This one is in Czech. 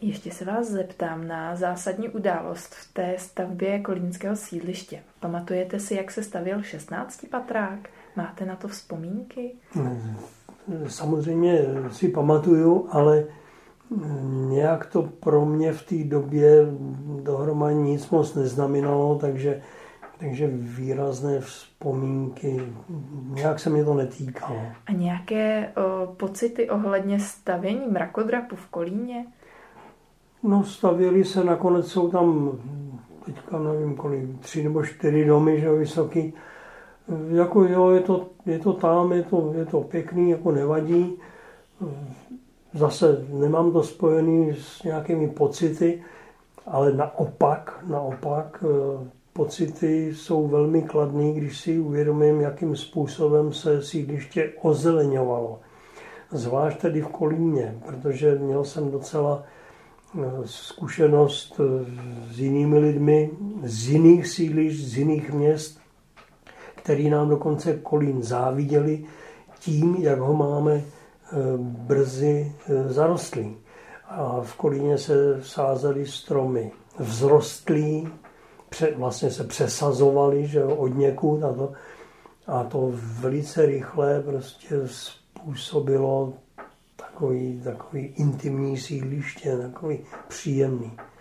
Ještě se vás zeptám na zásadní událost v té stavbě kolínského sídliště. Pamatujete si, jak se stavěl 16. patrák? Máte na to vzpomínky? Samozřejmě si pamatuju, ale nějak to pro mě v té době dohromady nic moc neznamenalo, takže výrazné vzpomínky, nějak se mě to netýkalo. A nějaké pocity ohledně stavění mrakodrapu v Kolíně? No, stavěli se, nakonec jsou tam, teďka nevím kolik, 3 nebo 4 domy, že vysoký. Jako jo, je to tam, je to pěkný, jako nevadí. Zase nemám to spojený s nějakými pocity, ale naopak pocity jsou velmi kladný, když si uvědomím, jakým způsobem se sídliště ozeleňovalo. Zvlášť tedy v Kolíně, protože měl jsem docela zkušenost s jinými lidmi, z jiných sídlišť, z jiných měst, který nám dokonce Kolín záviděli tím, jak ho máme brzy zarostlý. A v Kolíně se sázely stromy vzrostlý, vlastně se přesazovaly, že od někud a to velice rychle prostě způsobilo takový intimní sídliště, takový příjemný.